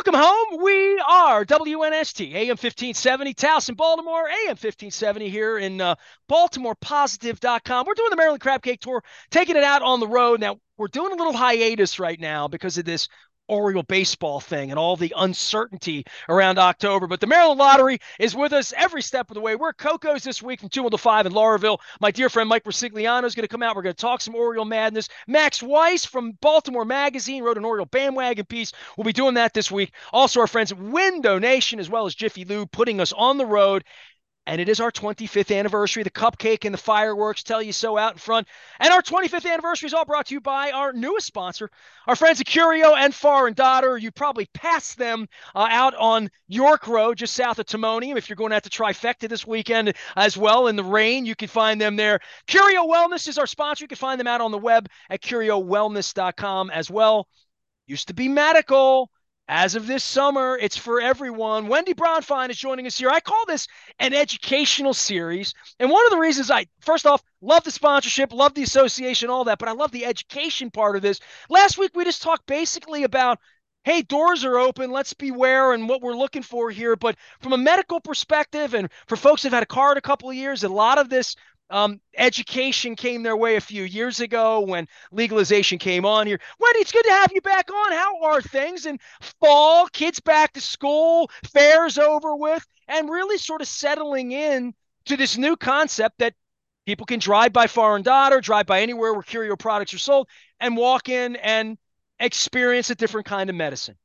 Welcome home. We are WNST, AM 1570, Towson, Baltimore, AM 1570 here in BaltimorePositive.com. We're doing the Maryland Crab Cake Tour, taking it out on the road. Now, we're doing a little hiatus right now because of this Oriole baseball thing and all the uncertainty around October. But the Maryland Lottery is with us every step of the way. We're at Coco's this week from 2 until 5 in Lauraville. My dear friend Mike Resigliano is going to come out. We're going to talk some Oriole madness. Max Weiss from Baltimore Magazine wrote an Oriole bandwagon piece. We'll be doing that this week. Also, our friends at Window Nation, as well as Jiffy Lube, putting us on the road. And it is our 25th anniversary. The cupcake and the fireworks tell you so out in front. And our 25th anniversary is all brought to you by our newest sponsor, our friends at Curio and Far and Dotter. You probably passed them out on York Road, just south of Timonium. If you're going out to Trifecta this weekend as well in the rain, you can find them there. Curio Wellness is our sponsor. You can find them out on the web at curiowellness.com as well. Used to be medical. As of this summer, it's for everyone. Wendy Bronfein is joining us here. I call this an educational series. And one of the reasons first off, love the sponsorship, love the association, all that, but I love the education part of this. Last week, we just talked basically about, hey, doors are open, let's beware and what we're looking for here. But from a medical perspective, and for folks who've had a car in a couple of years, a lot of this education came their way a few years ago when legalization came on here. Wendy, it's good to have you back on. How are things in fall? Kids back to school, fair's over with, and really sort of settling in to this new concept that people can drive by Far and Dotter, drive by anywhere where Curio products are sold, and walk in and experience a different kind of medicine.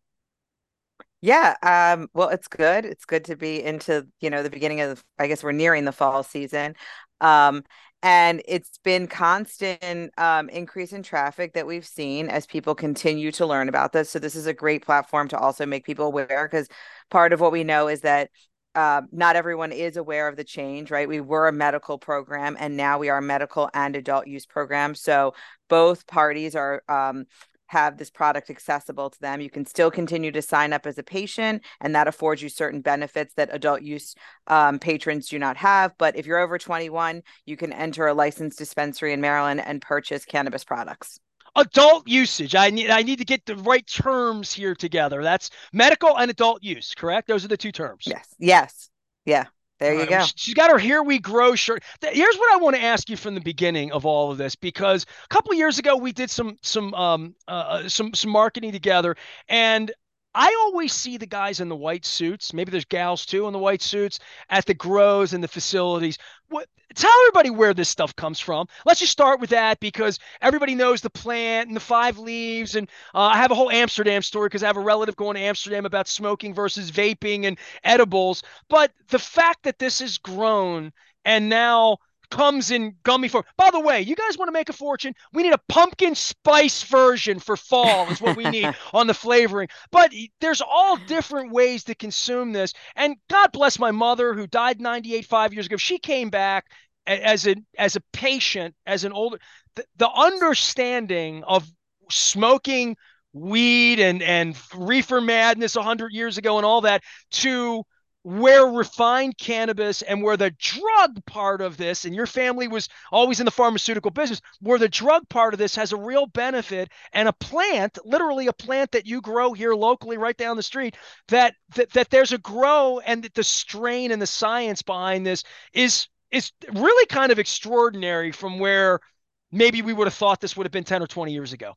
Yeah, well, it's good. It's good to be into, the beginning of, I guess we're nearing the fall season. Um, and it's been constant increase in traffic that we've seen as people continue to learn about this. So this is a great platform to also make people aware, because part of what we know is that not everyone is aware of the change, right? We were a medical program and now we are a medical and adult use program. So both parties are have this product accessible to them. You can still continue to sign up as a patient, and that affords you certain benefits that adult use patrons do not have. But if you're over 21, you can enter a licensed dispensary in Maryland and purchase cannabis products. Adult usage. I need to get the right terms here together. That's medical and adult use, correct? Those are the two terms. Yes. Yes. Yeah. There All you right. Well, go. she's got her Here We Grow shirt. Here's what I want to ask you from the beginning of all of this, because a couple of years ago we did some marketing together, and I always see the guys in the white suits. Maybe there's gals too in the white suits at the grows and the facilities. Tell everybody where this stuff comes from. Let's just start with that, because everybody knows the plant and the five leaves. And I have a whole Amsterdam story because I have a relative going to Amsterdam about smoking versus vaping and edibles. But the fact that this is grown and now comes in gummy form. By the way, you guys want to make a fortune? We need a pumpkin spice version for fall is what we need on the flavoring. But there's all different ways to consume this. And God bless my mother who died 98 5 years ago. She came back as a patient, as an older, the understanding of smoking weed and reefer madness 100 years ago and all that, to where refined cannabis and where the drug part of this, and your family was always in the pharmaceutical business, where the drug part of this has a real benefit, and a plant, literally a plant that you grow here locally right down the street, that there's a grow, and that the strain and the science behind this is really kind of extraordinary from where maybe we would have thought this would have been 10 or 20 years ago.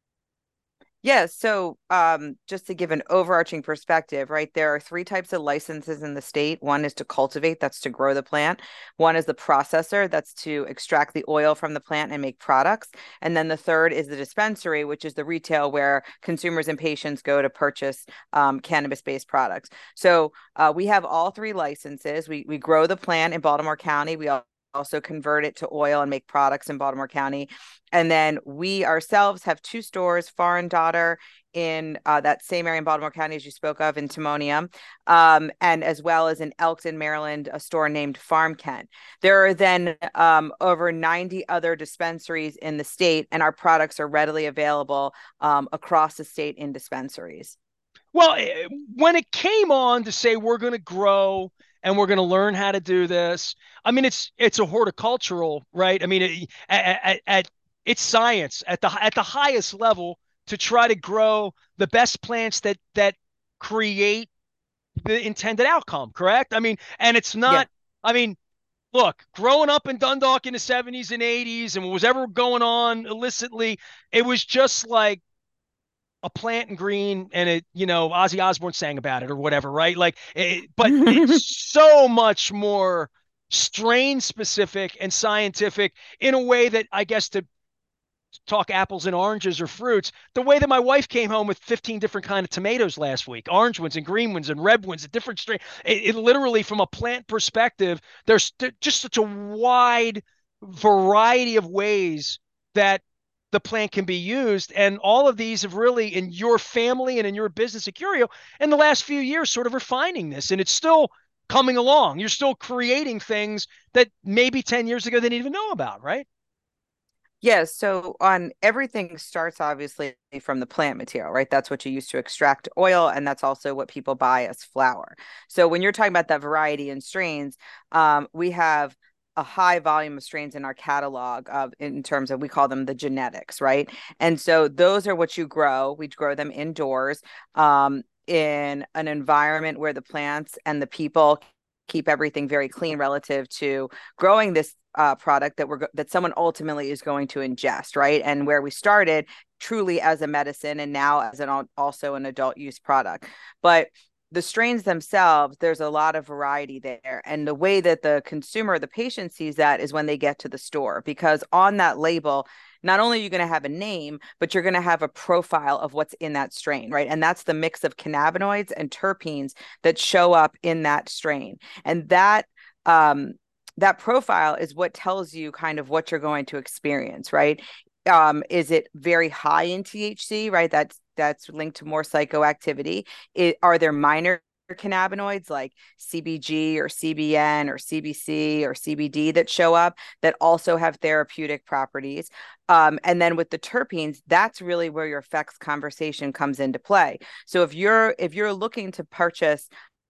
Yeah, so just to give an overarching perspective, right, there are three types of licenses in the state. One is to cultivate, that's to grow the plant. One is the processor, that's to extract the oil from the plant and make products. And then the third is the dispensary, which is the retail where consumers and patients go to purchase cannabis-based products. So we have all three licenses. We grow the plant in Baltimore County. We also convert it to oil and make products in Baltimore County. And then we ourselves have two stores, Far and Dotter, in that same area in Baltimore County, as you spoke of, in Timonium, and as well as in Elkton, Maryland, a store named Farm Kent. There are then over 90 other dispensaries in the state, and our products are readily available across the state in dispensaries. Well, when it came on to say we're going to grow and we're going to learn how to do this, I mean, it's a horticultural, right? I mean, it's science at the highest level to try to grow the best plants that create the intended outcome, correct? I mean, and it's Yeah. not, I mean, look, growing up in Dundalk in the 70s and 80s and what was ever going on illicitly, it was just like a plant and green and it, Ozzy Osbourne sang about it or whatever, right? But it's so much more strain specific and scientific in a way that I guess to talk apples and oranges or fruits, the way that my wife came home with 15 different kind of tomatoes last week, orange ones and green ones and red ones, a different strain. It literally, from a plant perspective, there's just such a wide variety of ways that the plant can be used. And all of these have really, in your family and in your business at Curio, in the last few years, sort of refining this. And it's still coming along. You're still creating things that maybe 10 years ago they didn't even know about, right? Yes, so on everything starts obviously from the plant material, right? That's what you use to extract oil, and that's also what people buy as flour. So when you're talking about that variety and strains, we have a high volume of strains in our catalog of in terms of we call them the genetics, right? And so those are what you grow. We grow them indoors, in an environment where the plants and the people keep everything very clean relative to growing this product that someone ultimately is going to ingest, right? And where we started truly as a medicine and now as also an adult use product. But the strains themselves, there's a lot of variety there. And the way that the consumer, the patient sees that is when they get to the store, because on that label, not only are you going to have a name, but you're going to have a profile of what's in that strain, right? And that's the mix of cannabinoids and terpenes that show up in that strain. And that profile is what tells you kind of what you're going to experience, right? Is it very high in THC, right? That's linked to more psychoactivity. Are there minor cannabinoids like CBG or CBN or CBC or CBD that show up that also have therapeutic properties? And then with the terpenes, that's really where your effects conversation comes into play. So if you're looking to purchase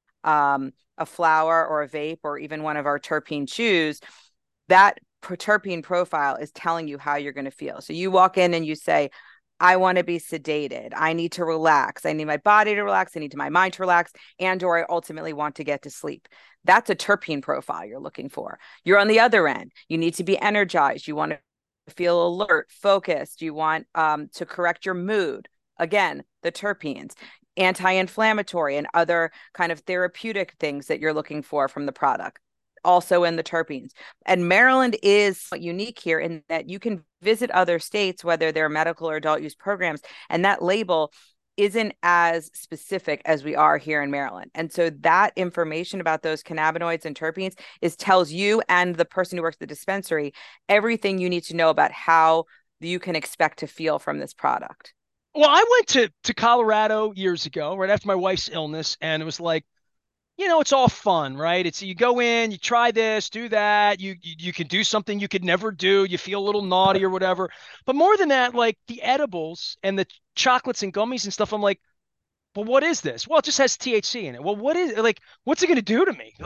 a flower or a vape or even one of our terpene chews, that terpene profile is telling you how you're going to feel. So you walk in and you say, I want to be sedated. I need to relax. I need my body to relax. I need my mind to relax. And or I ultimately want to get to sleep. That's a terpene profile you're looking for. You're on the other end. You need to be energized. You want to feel alert, focused. You want to correct your mood. Again, the terpenes, anti-inflammatory and other kind of therapeutic things that you're looking for from the product, also in the terpenes. And Maryland is unique here in that you can visit other states, whether they're medical or adult use programs, and that label isn't as specific as we are here in Maryland. And so that information about those cannabinoids and terpenes tells you and the person who works at the dispensary everything you need to know about how you can expect to feel from this product. Well, I went to Colorado years ago, right after my wife's illness, and it was like, it's all fun, right? It's you go in, you try this, do that, you can do something you could never do, you feel a little naughty or whatever. But more than that, like the edibles and the chocolates and gummies and stuff, I'm like, well, what is this? Well, it just has THC in it. Well, what's it going to do to me?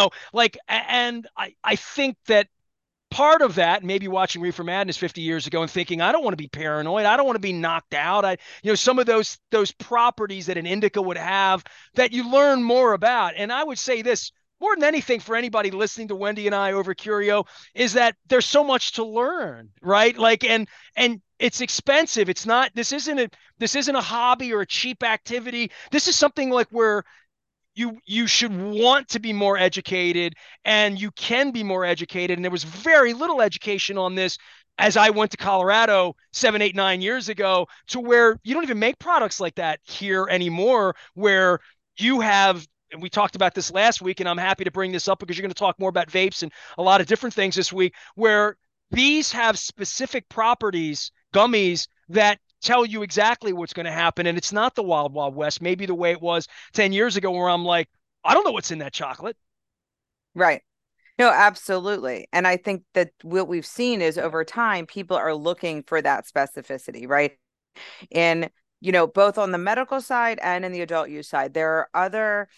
And I think that part of that, maybe watching Reefer Madness 50 years ago and thinking, I don't want to be paranoid. I don't want to be knocked out. Some of those properties that an indica would have that you learn more about. And I would say this more than anything for anybody listening to Wendy and I over Curio is that there's so much to learn, right? And it's expensive. It's not, this isn't a hobby or a cheap activity. This is something like where you should want to be more educated and you can be more educated. And there was very little education on this as I went to Colorado 7, 8, 9 years ago, to where you don't even make products like that here anymore, where you have, and we talked about this last week, and I'm happy to bring this up because you're going to talk more about vapes and a lot of different things this week, where these have specific properties, gummies, that tell you exactly what's going to happen. And it's not the wild, wild west, maybe the way it was 10 years ago, where I'm like, I don't know what's in that chocolate. Right. No, absolutely. And I think that what we've seen is over time, people are looking for that specificity, right? In, both on the medical side and in the adult use side, there are other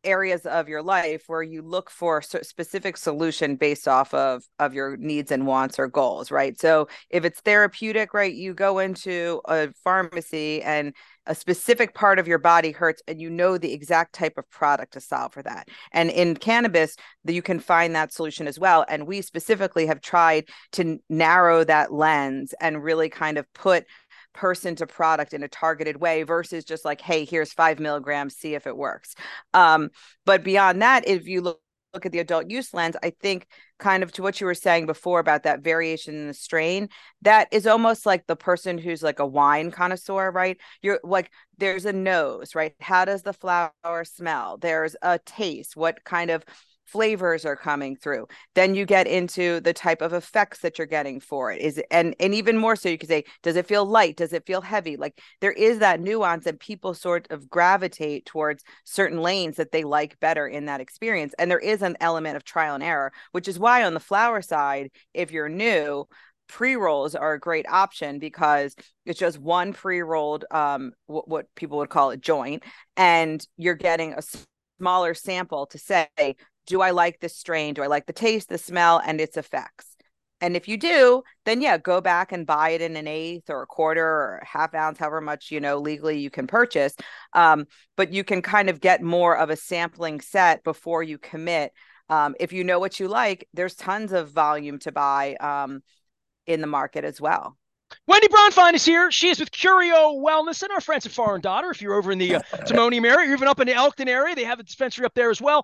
areas of your life where you look for a specific solution based off of your needs and wants or goals, right? So if it's therapeutic, right, you go into a pharmacy and a specific part of your body hurts and you know the exact type of product to solve for that. And in cannabis, you can find that solution as well. And we specifically have tried to narrow that lens and really kind of put person to product in a targeted way versus just like, hey, here's 5 milligrams, see if it works. But beyond that, if you look at the adult use lens, I think kind of to what you were saying before about that variation in the strain, that is almost like the person who's like a wine connoisseur, right? You're like, there's a nose, right? How does the flower smell? There's a taste. What kind of flavors are coming through? Then you get into the type of effects that you're getting for it. Is it, and even more so, you could say, does it feel light? Does it feel heavy? Like there is that nuance, and people sort of gravitate towards certain lanes that they like better in that experience. And there is an element of trial and error, which is why on the flower side, if you're new, pre-rolls are a great option because it's just one pre-rolled what people would call a joint, and you're getting a smaller sample to say, do I like this strain? Do I like the taste, the smell, and its effects? And if you do, then yeah, go back and buy it in an eighth or a quarter or a half ounce, however much, legally you can purchase. But you can kind of get more of a sampling set before you commit. If you know what you like, there's tons of volume to buy in the market as well. Wendy Bronfein is here. She is with Curio Wellness and our friends at Far and Daughter. If you're over in the Timonium area, or even up in the Elkton area, they have a dispensary up there as well.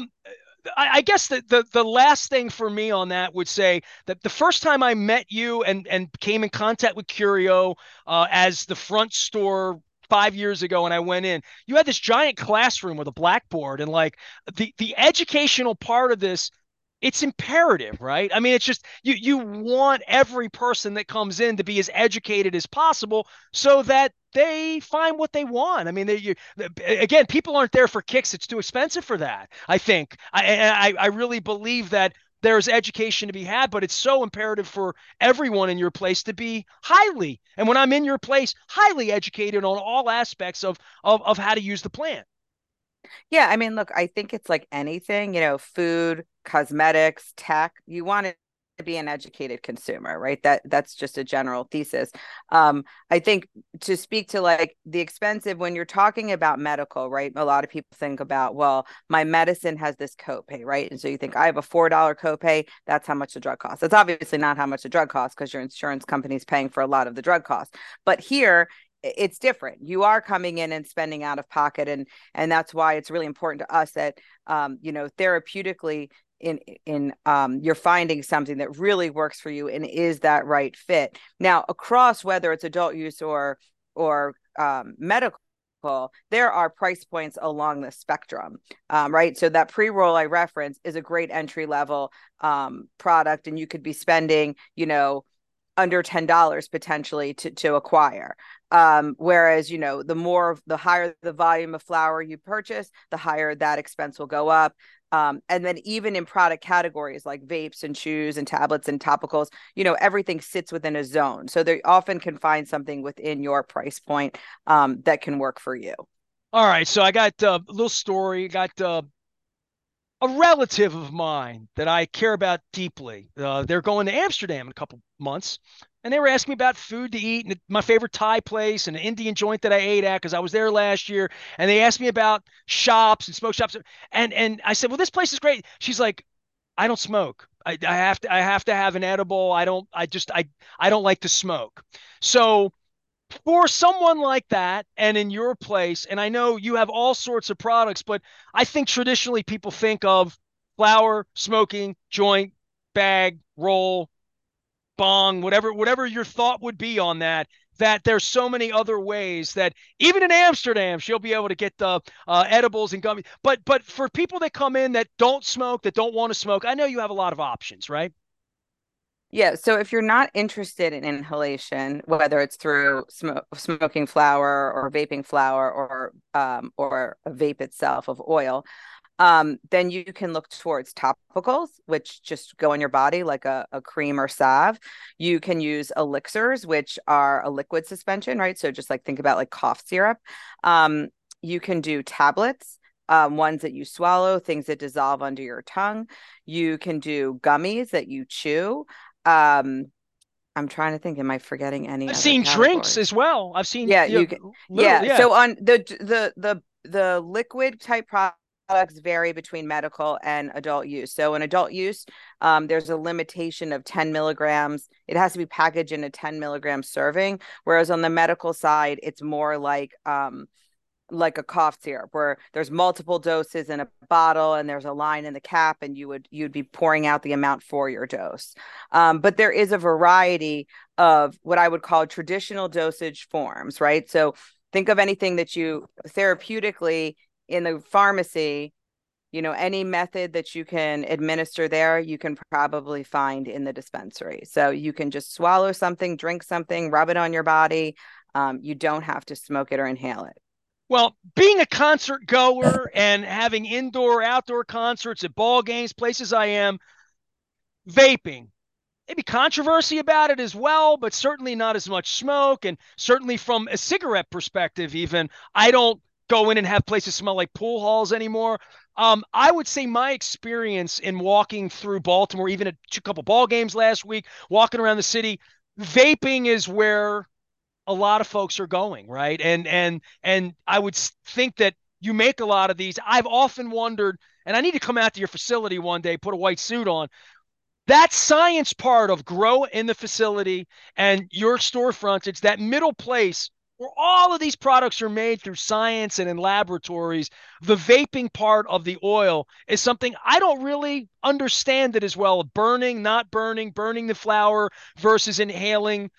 I guess the last thing for me on that would say that the first time I met you and came in contact with Curio as the front store 5 years ago, and I went in, you had this giant classroom with a blackboard, and like the educational part of this, it's imperative, right? I mean, it's just you want every person that comes in to be as educated as possible so that they find what they want. I mean, again, people aren't there for kicks. It's too expensive for that. I think I really believe that there's education to be had, but it's so imperative for everyone in your place to be highly, and when I'm in your place, highly educated on all aspects of how to use the plant. Yeah, I mean, look, I think it's like anything, food, cosmetics, tech. You want to be an educated consumer, right? That's just a general thesis. I think to speak to like the expensive, when you're talking about medical, right? A lot of people think about, well, my medicine has this copay, right? And so you think I have a $4 copay, that's how much the drug costs. That's obviously not how much the drug costs because your insurance company is paying for a lot of the drug costs. But here it's different. You are coming in and spending out of pocket, and that's why it's really important to us that therapeutically in you're finding something that really works for you and is that right fit. Now across whether it's adult use or medical, there are price points along the spectrum, right? So that pre-roll I referenced is a great entry level product, and you could be spending under $10 potentially to acquire. Whereas, the higher the volume of flower you purchase, the higher that expense will go up. And then even in product categories like vapes and chews and tablets and topicals, everything sits within a zone. So they often can find something within your price point that can work for you. All right, so I got a little story. Got a relative of mine that I care about deeply. They're going to Amsterdam in a couple months, and they were asking me about food to eat and my favorite Thai place and an Indian joint that I ate at because I was there last year. And they asked me about shops and smoke shops, and I said, "Well, this place is great." She's like, "I don't smoke. I have to have an edible. I don't like to smoke." So for someone like that and in your place, and I know you have all sorts of products, but I think traditionally people think of flower, smoking, joint, bag, roll, bong, whatever your thought would be on that, that there's so many other ways that even in Amsterdam she'll be able to get the edibles and gummies. But for people that come in that don't smoke, that don't want to smoke, I know you have a lot of options, right? Yeah, so if you're not interested in inhalation, whether it's through smoking flower or vaping flower or a vape itself of oil, then you can look towards topicals, which just go in your body like a cream or salve. You can use elixirs, which are a liquid suspension, right? So just like think about like cough syrup. You can do tablets. ones that you swallow, things that dissolve under your tongue. You can do gummies that you chew. I'm trying to think, am I forgetting any I've other seen drinks categories? as well. I've seen, Yeah, you you can. know, literally, Yeah. yeah. So on the liquid type products vary between medical and adult use. So in adult use, there's a limitation of 10 milligrams. It has to be packaged in a 10 milligram serving. Whereas on the medical side, it's more like a cough syrup where there's multiple doses in a bottle and there's a line in the cap and you'd be pouring out the amount for your dose. But there is a variety of what I would call traditional dosage forms, right? So think of anything that you therapeutically in the pharmacy, any method that you can administer there, you can probably find in the dispensary. So you can just swallow something, drink something, rub it on your body. You don't have to smoke it or inhale it. Well, being a concert goer and having indoor, outdoor concerts at ball games, places I am, vaping, maybe controversy about it as well, but certainly not as much smoke. And certainly from a cigarette perspective, even, I don't go in and have places smell like pool halls anymore. I would say my experience in walking through Baltimore, even at a couple ball games last week, walking around the city, vaping is where a lot of folks are going, right? And I would think that you make a lot of these. I've often wondered, and I need to come out to your facility one day, put a white suit on. That science part of grow in the facility and your storefronts, it's that middle place where all of these products are made through science and in laboratories. The vaping part of the oil is something I don't really understand it as well. Burning, not burning, burning the flower versus inhaling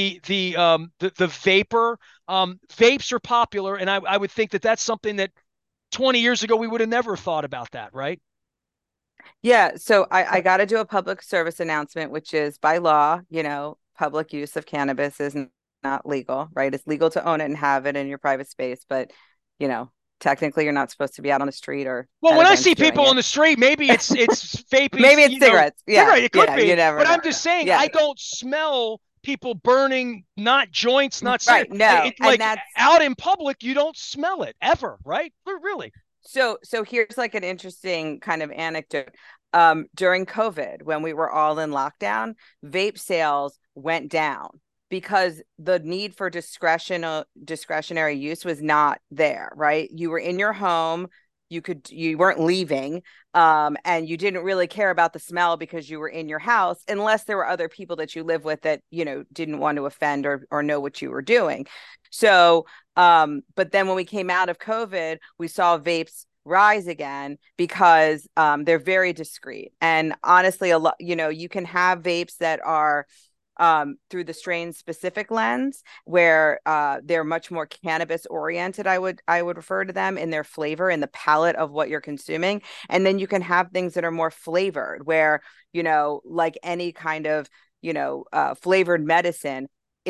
the vapor. Vapes are popular, and I would think that that's something that 20 years ago we would have never thought about that, right? Yeah, so I got to do a public service announcement, which is by law, public use of cannabis is not legal, right? It's legal to own it and have it in your private space, but you know, technically you're not supposed to be out on the street or Well, at when I events see doing people on it. the street, maybe it's vaping, Maybe it's cigarettes. Yeah, cigarette. It could yeah, you be, never but know. I'm just saying Yeah, I don't smell people burning, not joints, not right. cigarettes. No, It and like that's out in public, you don't smell it ever, right? Really? so here's like an interesting kind of anecdote. During COVID, when we were all in lockdown, vape sales went down because the need for discretionary use was not there, right? You were in your home, you weren't leaving, and you didn't really care about the smell because you were in your house, unless there were other people that you live with that, didn't want to offend or know what you were doing. So, but then when we came out of COVID, we saw vapes rise again because they're very discreet. And honestly, a lot, you can have vapes that are through the strain specific lens where they're much more cannabis oriented. I would refer to them in their flavor and the palette of what you're consuming. And then you can have things that are more flavored where, like any kind of, flavored medicine,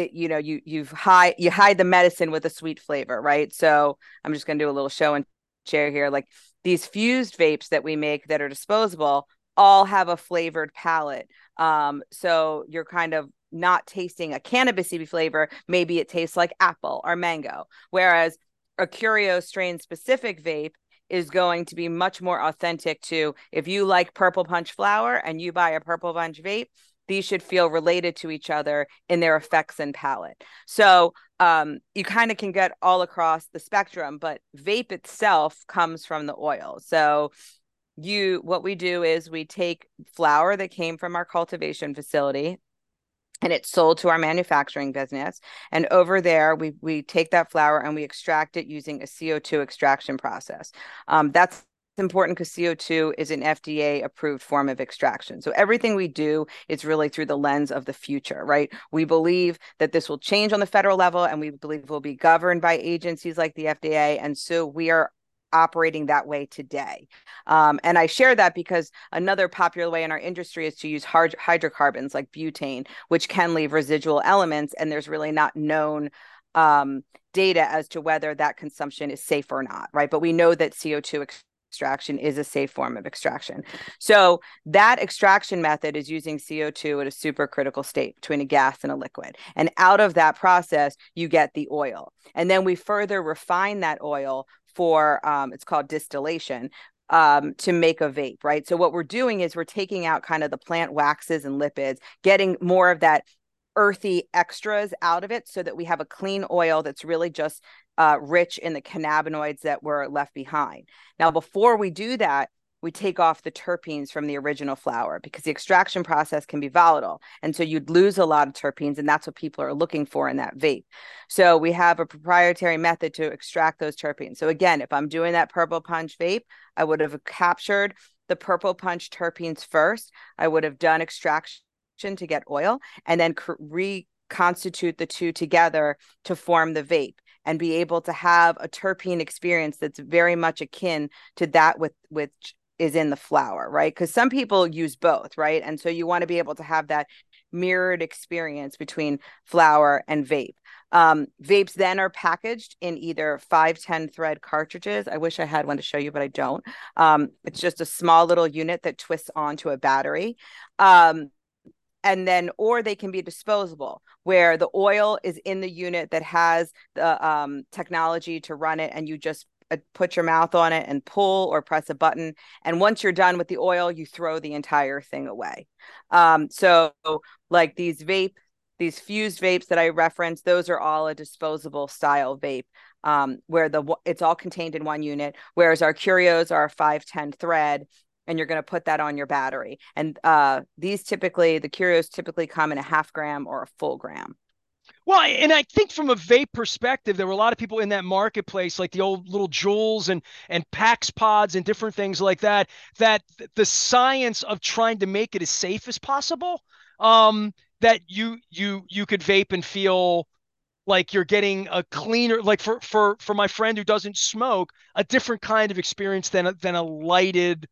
you hide the medicine with a sweet flavor, right? So I'm just going to do a little show and share here. Like these fused vapes that we make that are disposable all have a flavored palette. So you're kind of not tasting a cannabisy flavor. Maybe it tastes like apple or mango, whereas a Curio strain specific vape is going to be much more authentic to if you like Purple Punch flower and you buy a Purple Punch vape, these should feel related to each other in their effects and palette. So you kind of can get all across the spectrum, but vape itself comes from the oil. So what we do is we take flower that came from our cultivation facility and it's sold to our manufacturing business. And over there, we take that flower and we extract it using a CO2 extraction process. That's important because CO2 is an FDA approved form of extraction. So everything we do is really through the lens of the future, right? We believe that this will change on the federal level and we believe we'll be governed by agencies like the FDA. And so we are operating that way today. And I share that because another popular way in our industry is to use hydrocarbons like butane, which can leave residual elements. And there's really not known data as to whether that consumption is safe or not, right? But we know that CO2 extraction is a safe form of extraction. So that extraction method is using CO2 at a supercritical state between a gas and a liquid. And out of that process, you get the oil. And then we further refine that oil for it's called distillation, to make a vape, right? So what we're doing is we're taking out kind of the plant waxes and lipids, getting more of that earthy extras out of it so that we have a clean oil that's really just rich in the cannabinoids that were left behind. Now, before we do that, we take off the terpenes from the original flower because the extraction process can be volatile. And so you'd lose a lot of terpenes, and that's what people are looking for in that vape. So we have a proprietary method to extract those terpenes. So again, if I'm doing that Purple Punch vape, I would have captured the Purple Punch terpenes first. I would have done extraction to get oil and then reconstitute the two together to form the vape and be able to have a terpene experience that's very much akin to that with is in the flower, right? Because some people use both, right? And so you want to be able to have that mirrored experience between flower and vape. Vapes then are packaged in either 510 thread cartridges. I wish I had one to show you, but I don't. It's just a small little unit that twists onto a battery. And then, or they can be disposable, where the oil is in the unit that has the technology to run it, and you just put your mouth on it and pull or press a button. And once you're done with the oil, you throw the entire thing away. So like these fused vapes that I referenced, those are all a disposable style vape, where it's all contained in one unit, whereas our Curios are a 510 thread, and you're going to put that on your battery. And the Curios typically come in a half gram or a full gram. Well, and I think from a vape perspective, there were a lot of people in that marketplace, like the old little Juuls and Pax Pods and different things like that, that the science of trying to make it as safe as possible, that you could vape and feel like you're getting a cleaner, like for my friend who doesn't smoke, a different kind of experience than a lighted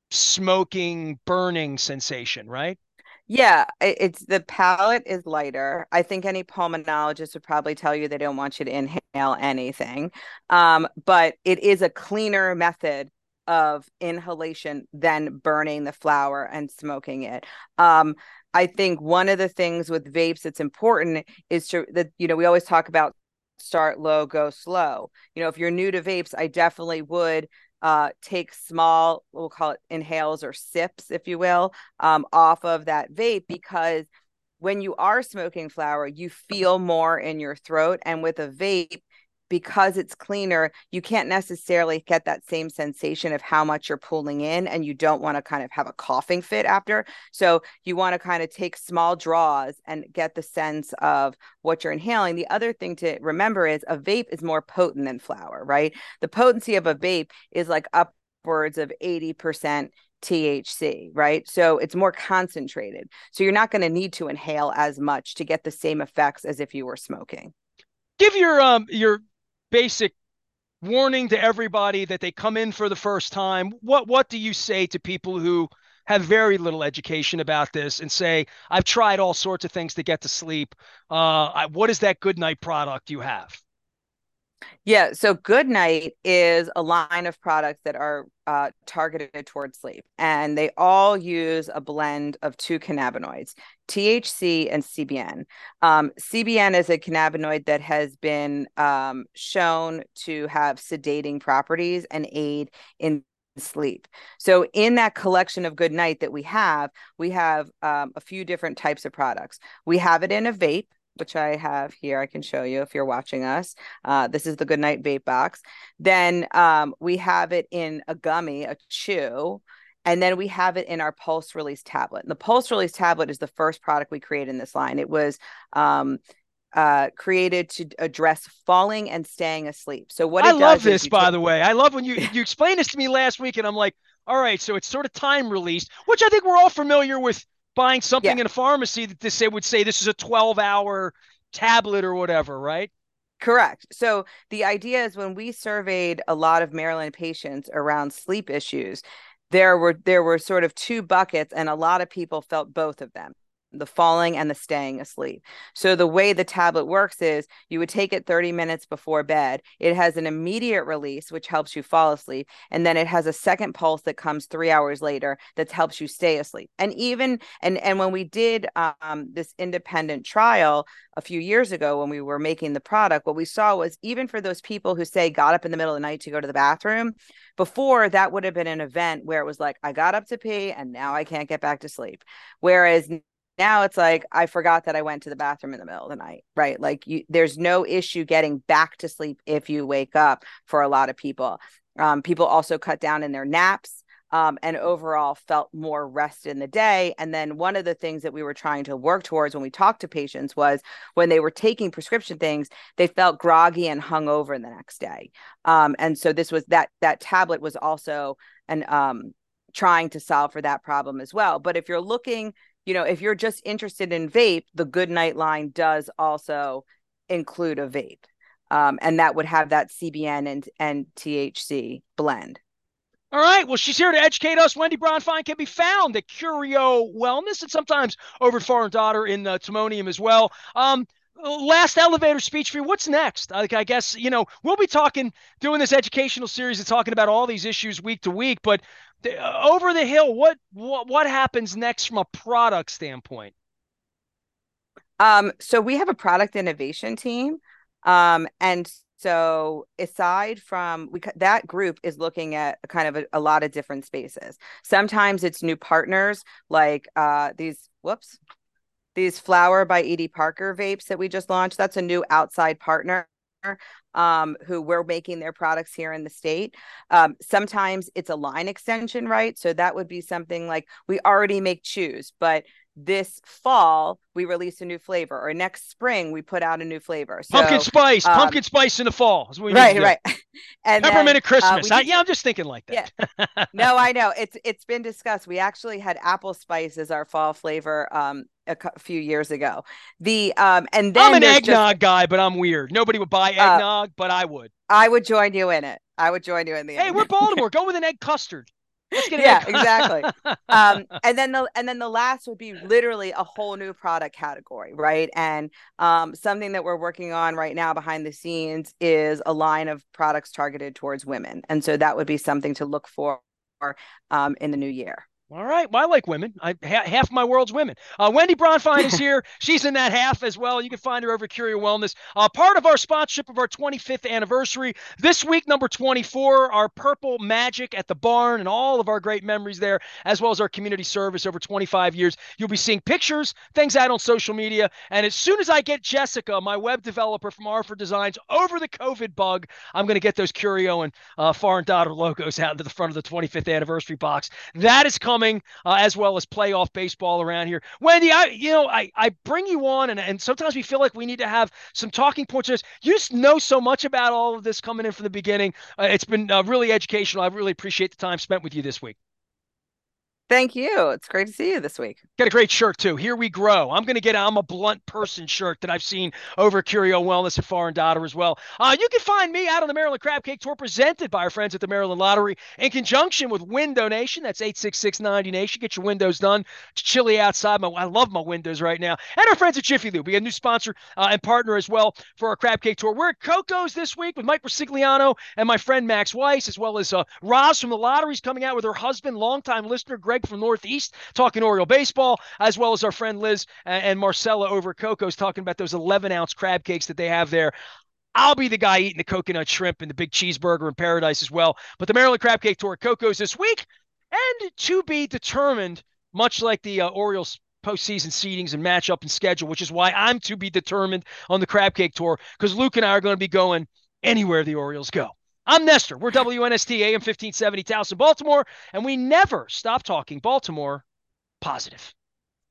smoking burning sensation, right? Yeah, it's the palate is lighter. I think any pulmonologist would probably tell you they don't want you to inhale anything. But it is a cleaner method of inhalation than burning the flower and smoking it. I think one of the things with vapes that's important is we always talk about start low, go slow. If you're new to vapes, I definitely would take small, we'll call it inhales or sips, if you will, off of that vape, because when you are smoking flower, you feel more in your throat. And with a vape, because it's cleaner, you can't necessarily get that same sensation of how much you're pulling in, and you don't want to kind of have a coughing fit after. So you want to kind of take small draws and get the sense of what you're inhaling. The other thing to remember is a vape is more potent than flower, right? The potency of a vape is like upwards of 80% THC, right? So it's more concentrated. So you're not going to need to inhale as much to get the same effects as if you were smoking. Give your basic warning to everybody that they come in for the first time. What do you say to people who have very little education about this and say, I've tried all sorts of things to get to sleep. What is that Good Night product you have? Yeah, so Good Night is a line of products that are targeted towards sleep, and they all use a blend of two cannabinoids, THC and CBN. CBN is a cannabinoid that has been shown to have sedating properties and aid in sleep. So in that collection of Good Night that we have a few different types of products. We have it in a vape, which I have here. I can show you if you're watching us. This is the Good Night vape box. Then we have it in a gummy, a chew, and then we have it in our pulse release tablet. And the pulse release tablet is the first product we created in this line. It was created to address falling and staying asleep. So what I it love does is this, by the way. I love when you explained this to me last week, and I'm like, all right, so it's sort of time released, which I think we're all familiar with buying something yeah. in a pharmacy that would say this is a 12-hour tablet or whatever, right? Correct. So the idea is when we surveyed a lot of Maryland patients around sleep issues, there were sort of two buckets, and a lot of people felt both of them. the falling and the staying asleep. So the way the tablet works is you would take it 30 minutes before bed. It has an immediate release, which helps you fall asleep. And then it has a second pulse that comes 3 hours later that helps you stay asleep. And when we did this independent trial a few years ago when we were making the product, what we saw was even for those people who say got up in the middle of the night to go to the bathroom, before that would have been an event where it was like, I got up to pee and now I can't get back to sleep. Whereas now it's like, I forgot that I went to the bathroom in the middle of the night, right? Like there's no issue getting back to sleep if you wake up for a lot of people. People also cut down in their naps and overall felt more rest in the day. And then one of the things that we were trying to work towards when we talked to patients was when they were taking prescription things, they felt groggy and hungover the next day. And so this was that tablet was also trying to solve for that problem as well. But if you're looking, if you're just interested in vape, the Good Night line does also include a vape. And that would have that CBN and THC blend. All right. Well, she's here to educate us. Wendy Bronfein can be found at Curio Wellness and sometimes over at Far and Daughter in Timonium as well. Last elevator speech for you. What's next? I guess, we'll be doing this educational series and talking about all these issues week to week, but over the hill, what happens next from a product standpoint? So we have a product innovation team. And so aside from that group is looking at kind of a lot of different spaces. Sometimes it's new partners like these Flower by Edie Parker vapes that we just launched. That's a new outside partner who we're making their products here in the state. Sometimes it's a line extension, right? So that would be something like we already make chews, but this fall we release a new flavor, or next spring we put out a new flavor. So pumpkin spice in the fall is what we right. And peppermint at Christmas. I'm just thinking like that. Yeah. No, I know it's been discussed. We actually had apple spice as our fall flavor a few years ago. And then I'm an eggnog guy, but I'm weird. Nobody would buy eggnog, but I would. I would join you in it. I would join you in the Hey, we're Baltimore. Go with an egg custard. Exactly. And then the last would be literally a whole new product category, right? And something that we're working on right now behind the scenes is a line of products targeted towards women, and so that would be something to look for in the new year. All right. Well, I like women. Half my world's women. Wendy Bronfein is here. She's in that half as well. You can find her over at Curio Wellness. Part of our sponsorship of our 25th anniversary. This week, number 24, our Purple Magic at the Barn and all of our great memories there, as well as our community service over 25 years. You'll be seeing pictures, things out on social media. And as soon as I get Jessica, my web developer from Arthur Designs, over the COVID bug, I'm going to get those Curio and Far and Daughter logos out into the front of the 25th anniversary box. That is coming. As well as playoff baseball around here. Wendy, I bring you on, and sometimes we feel like we need to have some talking points. You just know so much about all of this coming in from the beginning. It's been really educational. I really appreciate the time spent with you this week. Thank you. It's great to see you this week. Got a great shirt too. Here we grow. I'm going to get I'm a blunt person shirt that I've seen over at Curio Wellness at Far and Daughter as well. You can find me out on the Maryland Crab Cake Tour presented by our friends at the Maryland Lottery in conjunction with Window Nation. That's 86690 Nation. Get your windows done. It's chilly outside. I love my windows right now. And our friends at Jiffy Lube. We got a new sponsor and partner as well for our Crab Cake Tour. We're at Coco's this week with Mike Rosigliano and my friend Max Weiss, as well as Roz from the Lottery's coming out with her husband, longtime listener Greg from Northeast, talking Oriole baseball, as well as our friend Liz and Marcella over at Coco's talking about those 11-ounce crab cakes that they have there. I'll be the guy eating the coconut shrimp and the big cheeseburger in paradise as well. But the Maryland Crab Cake Tour at Coco's this week, and to be determined, much like the Orioles postseason seedings and matchup and schedule, which is why I'm to be determined on the Crab Cake Tour, because Luke and I are going to be going anywhere the Orioles go. I'm Nestor. We're WNST AM 1570 Towson, Baltimore, and we never stop talking Baltimore positive.